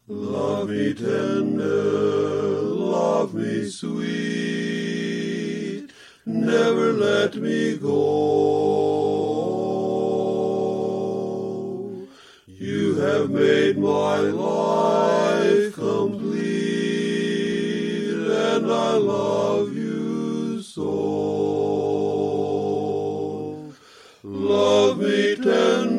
Love me tender, love me sweet, never let me go. You have made my life complete, and I love you so. Love me tender,